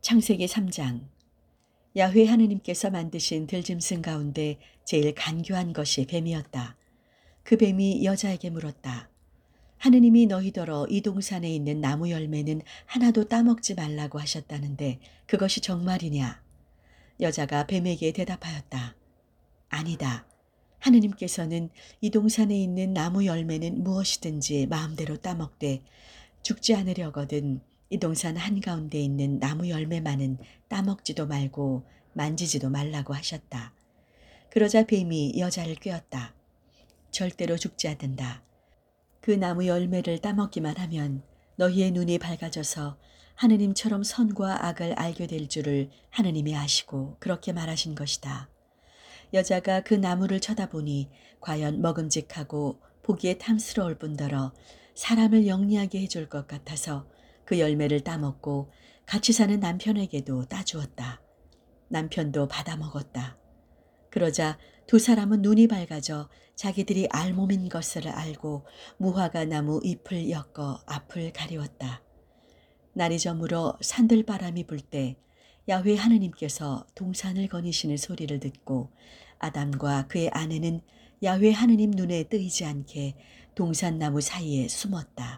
창세기 3장. 야훼 하느님께서 만드신 들짐승 가운데 제일 간교한 것이 뱀이었다. 그 뱀이 여자에게 물었다. 하느님이 너희더러 이 동산에 있는 나무 열매는 하나도 따먹지 말라고 하셨다는데 그것이 정말이냐? 여자가 뱀에게 대답하였다. 아니다. 하느님께서는 이 동산에 있는 나무 열매는 무엇이든지 마음대로 따먹되 죽지 않으려거든 이 동산 한가운데 있는 나무 열매만은 따먹지도 말고 만지지도 말라고 하셨다. 그러자 뱀이 여자를 꾀었다. 절대로 죽지 않는다. 그 나무 열매를 따먹기만 하면 너희의 눈이 밝아져서 하느님처럼 선과 악을 알게 될 줄을 하느님이 아시고 그렇게 말하신 것이다. 여자가 그 나무를 쳐다보니 과연 먹음직하고 보기에 탐스러울 뿐더러 사람을 영리하게 해줄 것 같아서 그 열매를 따먹고 같이 사는 남편에게도 따주었다. 남편도 받아먹었다. 그러자 두 사람은 눈이 밝아져 자기들이 알몸인 것을 알고 무화과 나무 잎을 엮어 앞을 가리웠다. 날이 저물어 산들바람이 불 때 야훼 하느님께서 동산을 거니시는 소리를 듣고 아담과 그의 아내는 야훼 하느님 눈에 뜨이지 않게 동산나무 사이에 숨었다.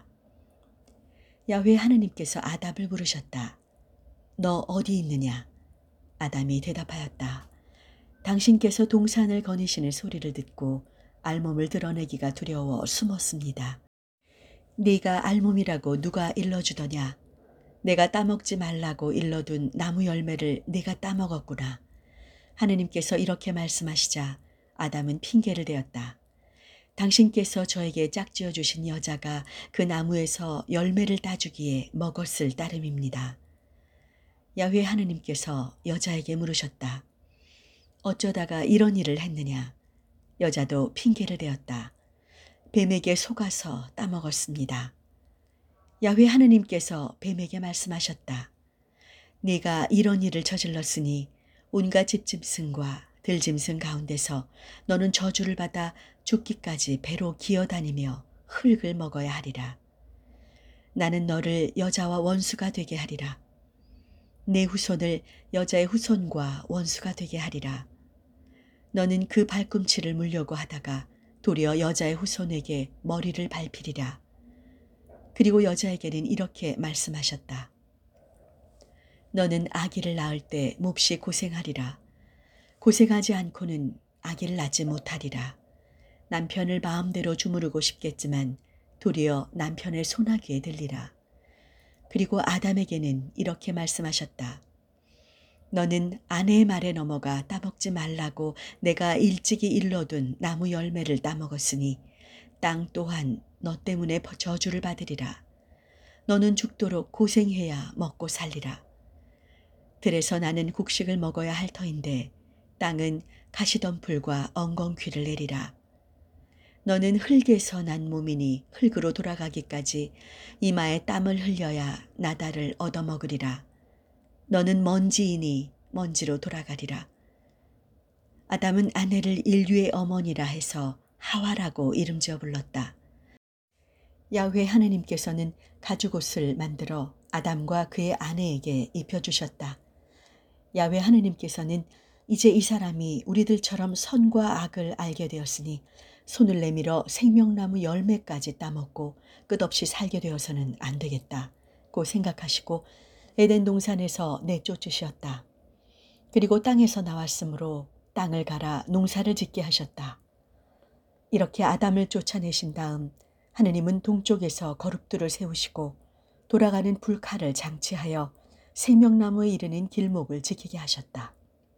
야훼 하느님께서 아담을 부르셨다. 너 어디 있느냐? 아담이 대답하였다. 당신께서 동산을 거니시는 소리를 듣고 알몸을 드러내기가 두려워 숨었습니다. 네가 알몸이라고 누가 일러주더냐? 내가 따먹지 말라고 일러둔 나무 열매를 네가 따먹었구나. 하느님께서 이렇게 말씀하시자 아담은 핑계를 대었다. 당신께서 저에게 짝지어 주신 여자가 그 나무에서 열매를 따주기에 먹었을 따름입니다. 야훼 하느님께서 여자에게 물으셨다. 어쩌다가 이런 일을 했느냐? 여자도 핑계를 대었다. 뱀에게 속아서 따먹었습니다. 야훼 하느님께서 뱀에게 말씀하셨다. 네가 이런 일을 저질렀으니 온갖 집짐승과 들짐승 가운데서 너는 저주를 받아 죽기까지 배로 기어다니며 흙을 먹어야 하리라. 나는 너를 여자와 원수가 되게 하리라. 내 후손을 여자의 후손과 원수가 되게 하리라. 너는 그 발꿈치를 물려고 하다가 도리어 여자의 후손에게 머리를 밟히리라. 그리고 여자에게는 이렇게 말씀하셨다. 너는 아기를 낳을 때 몹시 고생하리라. 고생하지 않고는 아기를 낳지 못하리라. 남편을 마음대로 주무르고 싶겠지만 도리어 남편의 손아귀에 들리라. 그리고 아담에게는 이렇게 말씀하셨다. 너는 아내의 말에 넘어가 따먹지 말라고 내가 일찍이 일러둔 나무 열매를 따먹었으니 땅 또한 너 때문에 저주를 받으리라. 너는 죽도록 고생해야 먹고 살리라. 들에서 나는 곡식을 먹어야 할 터인데 땅은 가시덤불과 엉겅퀴를 내리라. 너는 흙에서 난 몸이니 흙으로 돌아가기까지 이마에 땀을 흘려야 나달을 얻어먹으리라. 너는 먼지이니 먼지로 돌아가리라. 아담은 아내를 인류의 어머니라 해서 하와라고 이름 지어 불렀다. 야훼 하느님께서는 가죽옷을 만들어 아담과 그의 아내에게 입혀주셨다. 야훼 하느님께서는 이제 이 사람이 우리들처럼 선과 악을 알게 되었으니 손을 내밀어 생명나무 열매까지 따먹고 끝없이 살게 되어서는 안 되겠다고 생각하시고 에덴 동산에서 내쫓으셨다. 그리고 땅에서 나왔으므로 땅을 갈아 농사를 짓게 하셨다. 이렇게 아담을 쫓아내신 다음 하느님은 동쪽에서 거룩들을 세우시고 돌아가는 불칼을 장치하여 생명나무에 이르는 길목을 지키게 하셨다.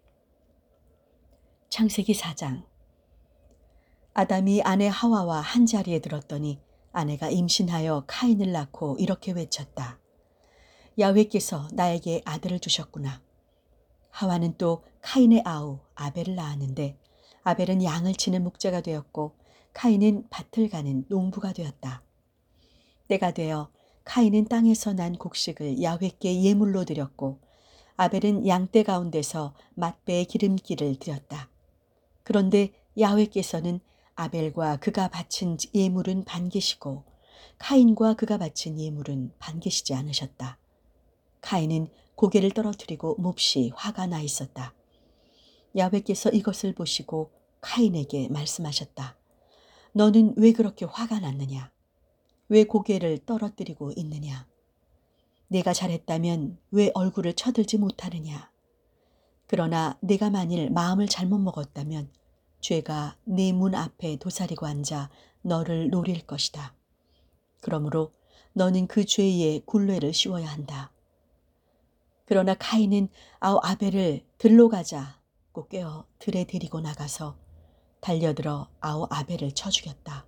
창세기 4장. 아담이 아내 하와와 한 자리에 들었더니 아내가 임신하여 카인을 낳고 이렇게 외쳤다. 야훼께서 나에게 아들을 주셨구나. 하와는 또 카인의 아우 아벨을 낳았는데 아벨은 양을 치는 목자가 되었고 카인은 밭을 가는 농부가 되었다. 때가 되어 카인은 땅에서 난 곡식을 야훼께 예물로 드렸고 아벨은 양떼 가운데서 맛배의 기름기를 드렸다. 그런데 야훼께서는 아벨과 그가 바친 예물은 반기시고 카인과 그가 바친 예물은 반기시지 않으셨다. 카인은 고개를 떨어뜨리고 몹시 화가 나 있었다. 야훼께서 이것을 보시고 카인에게 말씀하셨다. 너는 왜 그렇게 화가 났느냐? 왜 고개를 떨어뜨리고 있느냐? 내가 잘했다면 왜 얼굴을 쳐들지 못하느냐? 그러나 내가 만일 마음을 잘못 먹었다면 죄가 네 문 앞에 도사리고 앉아 너를 노릴 것이다. 그러므로 너는 그 죄의 굴레를 씌워야 한다. 그러나 카인은 아벨을 들로 가자고 꿰어 들에 데리고 나가서 달려들어 아벨을 쳐 죽였다.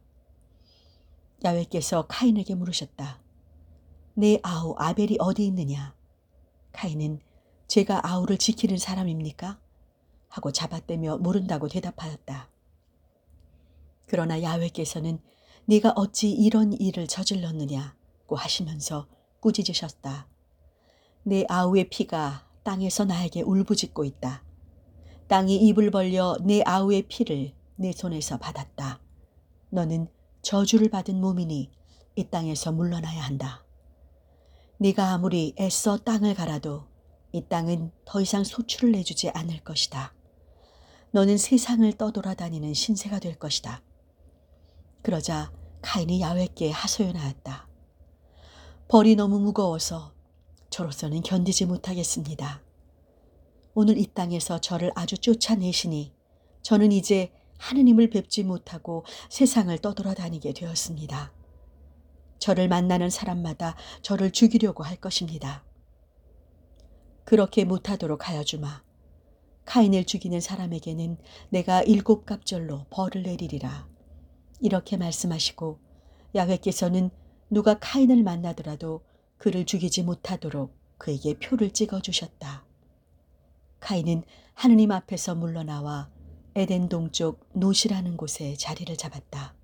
야훼께서 카인에게 물으셨다. 내 아벨이 어디 있느냐? 카인은 제가 아우를 지키는 사람입니까? 하고 잡아떼며 모른다고 대답하였다. 그러나 야훼께서는 네가 어찌 이런 일을 저질렀느냐고 하시면서 꾸짖으셨다. 내 아우의 피가 땅에서 나에게 울부짖고 있다. 땅이 입을 벌려 내 아우의 피를 내 손에서 받았다. 너는 저주를 받은 몸이니 이 땅에서 물러나야 한다. 네가 아무리 애써 땅을 갈아도 이 땅은 더 이상 소출을 내주지 않을 것이다. 너는 세상을 떠돌아다니는 신세가 될 것이다. 그러자 카인이 야훼께 하소연하였다. 벌이 너무 무거워서 저로서는 견디지 못하겠습니다. 오늘 이 땅에서 저를 아주 쫓아내시니 저는 이제 하느님을 뵙지 못하고 세상을 떠돌아다니게 되었습니다. 저를 만나는 사람마다 저를 죽이려고 할 것입니다. 그렇게 못하도록 하여 주마. 카인을 죽이는 사람에게는 내가 7갑절로 벌을 내리리라. 이렇게 말씀하시고 야훼께서는 누가 카인을 만나더라도 그를 죽이지 못하도록 그에게 표를 찍어주셨다. 카인은 하느님 앞에서 물러나와 에덴 동쪽 노시라는 곳에 자리를 잡았다.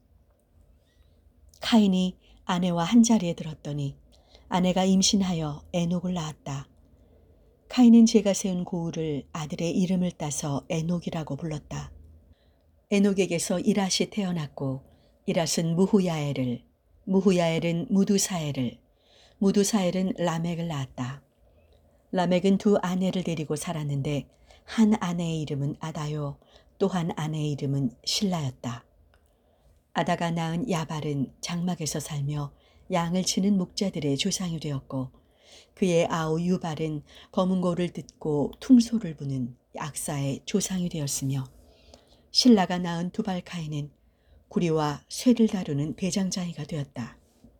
카인이 아내와 한 자리에 들었더니 아내가 임신하여 에녹을 낳았다. 카인은 제가 세운 고울을 아들의 이름을 따서 에녹이라고 불렀다. 에녹에게서 이랏이 태어났고 이랏은 무후야엘을, 무후야엘은 무두사엘을, 무두사엘은 라멕을 낳았다. 라멕은 두 아내를 데리고 살았는데 한 아내의 이름은 아다요, 또 한 아내의 이름은 실라였다. 아다가 낳은 야발은 장막에서 살며 양을 치는 목자들의 조상이 되었고 그의 아우 유발은 검은고를 듣고 퉁소를 부는 악사의 조상이 되었으며 실라가 낳은 두발카인은 구리와 쇠를 다루는 대장장이가 되었다.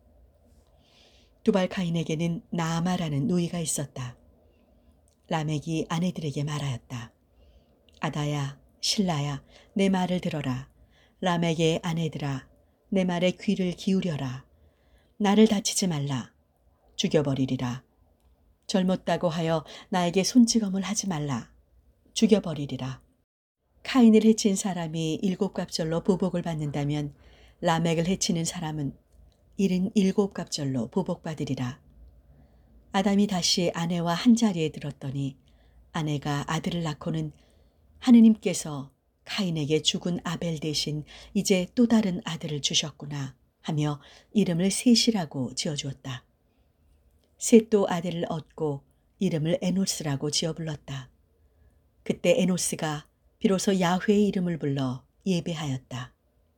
두발카인에게는 나아마라는 누이가 있었다. 라멕이 아내들에게 말하였다. 아다야, 실라야, 내 말을 들어라. 라멕의 아내들아, 내 말에 귀를 기울여라. 나를 다치지 말라. 죽여버리리라. 젊었다고 하여 나에게 손찌검을 하지 말라. 죽여버리리라. 카인을 해친 사람이 7갑절로 보복을 받는다면 라멕을 해치는 사람은 77갑절로 보복받으리라. 아담이 다시 아내와 한 자리에 들었더니 아내가 아들을 낳고는 하느님께서 카인에게 죽은 아벨 대신 이제 또 다른 아들을 주셨구나 하며 이름을 셋이라고 지어주었다. 셋도 아들을 얻고 이름을 에노스라고 지어 불렀다. 그때 에노스가 비로소 야훼의 이름을 불러 예배하였다.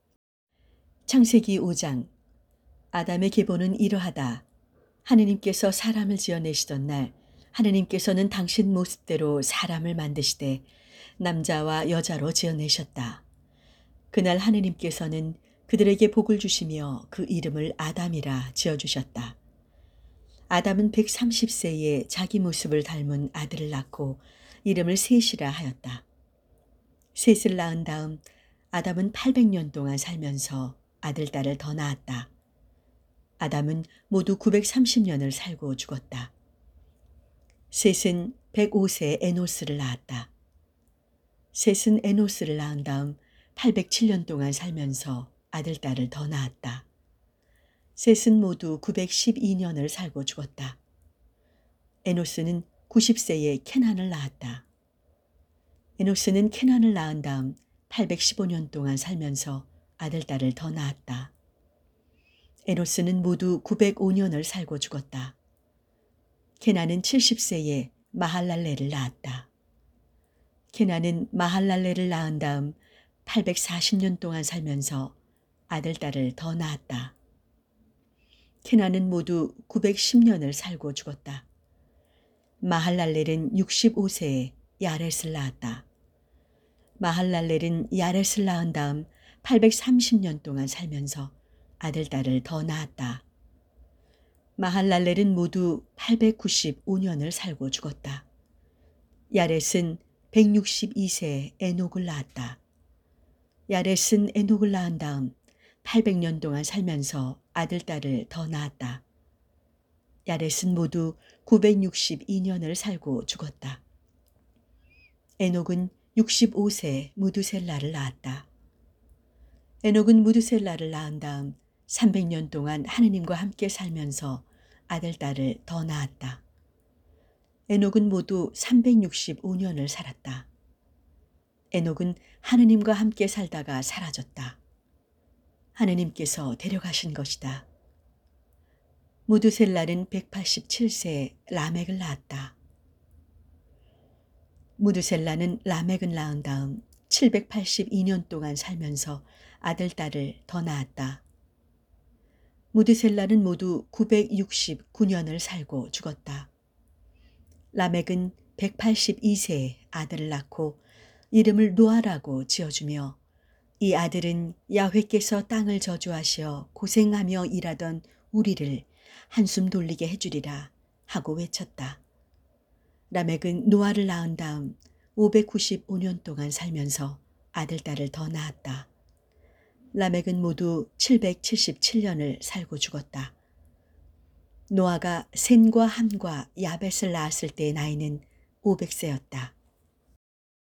창세기 5장. 아담의 계보는 이러하다. 하느님께서 사람을 지어내시던 날 하느님께서는 당신 모습대로 사람을 만드시되 남자와 여자로 지어내셨다. 그날 하느님께서는 그들에게 복을 주시며 그 이름을 아담이라 지어주셨다. 아담은 130세에 자기 모습을 닮은 아들을 낳고 이름을 셋이라 하였다. 셋을 낳은 다음 아담은 800년 동안 살면서 아들, 딸을 더 낳았다. 아담은 모두 930년을 살고 죽었다. 셋은 105세에 에노스를 낳았다. 셋은 에노스를 낳은 다음 807년 동안 살면서 아들, 딸을 더 낳았다. 셋은 모두 912년을 살고 죽었다. 에노스는 90세에 케난을 낳았다. 에노스는 케난을 낳은 다음 815년 동안 살면서 아들, 딸을 더 낳았다. 에노스는 모두 905년을 살고 죽었다. 케나는 70세에 마할랄레를 낳았다. 케나는 마할랄레를 낳은 다음 840년 동안 살면서 아들, 딸을 더 낳았다. 케나는 모두 910년을 살고 죽었다. 마할랄렐은 65세에 야렛을 낳았다. 마할랄렐은 야렛을 낳은 다음 830년 동안 살면서 아들, 딸을 더 낳았다. 마할랄렐은 모두 895년을 살고 죽었다. 야렛은 162세에 에녹을 낳았다. 야렛은 에녹을 낳은 다음 800년 동안 살면서 아들, 딸을 더 낳았다. 야렛은 모두 962년을 살고 죽었다. 에녹은 65세에 무두셀라를 낳았다. 에녹은 무두셀라를 낳은 다음 300년 동안 하느님과 함께 살면서 아들, 딸을 더 낳았다. 에녹은 모두 365년을 살았다. 에녹은 하느님과 함께 살다가 사라졌다. 하느님께서 데려가신 것이다. 무두셀라는 187세에 라멕을 낳았다. 무두셀라는 라멕을 낳은 다음 782년 동안 살면서 아들, 딸을 더 낳았다. 무두셀라는 모두 969년을 살고 죽었다. 라멕은 182세에 아들을 낳고 이름을 노아라고 지어주며 이 아들은 야훼께서 땅을 저주하시어 고생하며 일하던 우리를 한숨 돌리게 해주리라 하고 외쳤다. 라멕은 노아를 낳은 다음 595년 동안 살면서 아들, 딸을 더 낳았다. 라멕은 모두 777년을 살고 죽었다. 노아가 셈과 함과 야벳을 낳았을 때의 나이는 500세였다.